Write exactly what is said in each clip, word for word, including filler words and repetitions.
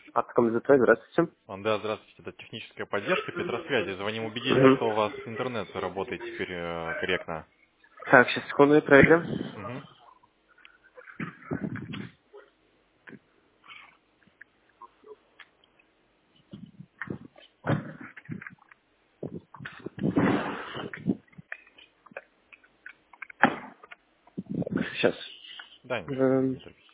Атком ЗТ, здравствуйте. А, Да, здравствуйте, это техническая поддержка Петросвязи. Звоним убедиться, Мгм. что у вас интернет работает теперь э, корректно. Так, сейчас секунду, я проверю. Мгм. Сейчас. Да, не, Эм, не торопитесь.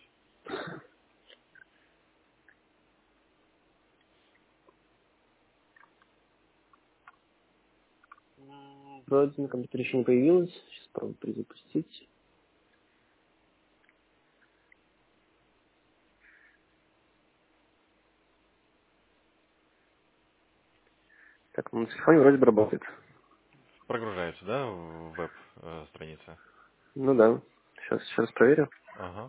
Вроде на компьютере еще не появилось. Сейчас попробую перезапустить. Так, ну, на телефоне вроде бы работает. Прогружается, да, в веб-страница? Ну да. Сейчас еще раз проверю. Ага.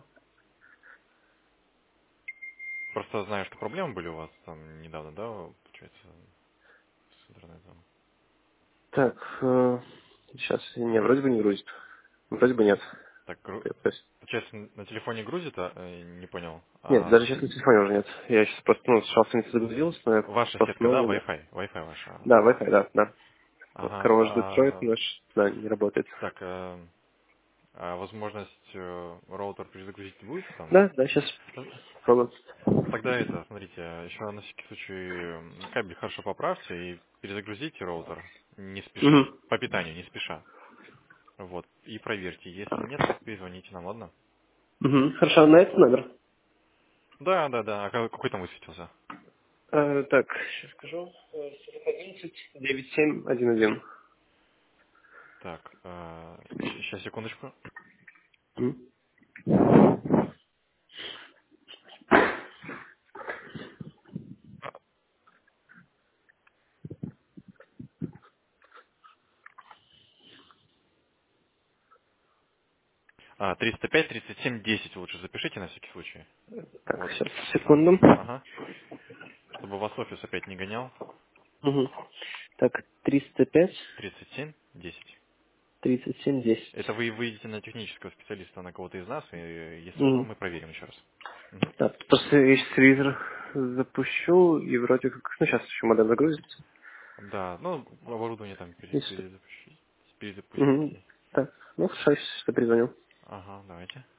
Просто знаю, что проблемы были у вас там недавно, да, получается, с интернетом. Так, э, сейчас. Не, вроде бы не грузит. Вроде бы нет. Так, гру- То есть- получается, на телефоне грузит, а, э, не понял. Нет, А даже сейчас на телефоне уже нет. Я сейчас просто, ну, сначала страница загрузилась, но я ваша просто сетка, да, новую, да. Wi-Fi, Wi-Fi ваша. Да, Wi-Fi, да, да. Вот, Ага. корова ждет строит, А, наш, да, не работает. так, э, а возможность э, роутер перезагрузить будете там? Да, да, сейчас попробуем. Тогда это, смотрите, еще на всякий случай м, кабель хорошо поправьте и перезагрузите роутер, не спеша, Угу. по питанию, не спеша. Вот, и проверьте. Если нет, то перезвоните нам, ладно? Угу. Хорошо, на этот номер. Да, да, да. А ка- какой там высветился? Э, так, сейчас скажу. Э, сорок одиннадцать девять семь один один. Так, сейчас, секундочку. Мгм. А, триста пять тридцать семь десять лучше запишите на всякий случай. Так, Вот, сейчас, там, секунду. ага. Чтобы вас офис опять не гонял. Угу. Так, триста пять тридцать семь десять. тридцать семь Это десять. вы выйдете на технического специалиста, на кого-то из нас, и э, если что, Угу. мы проверим еще раз. Мгм. Так, просто я сейчас телевизор запущу, и вроде как, ну, сейчас еще модем загрузится. Да, ну, оборудование там пере- Если... перезапустить. Угу. перезапустите. Так, ну, хорошо, сейчас перезвоню. Ага, давайте.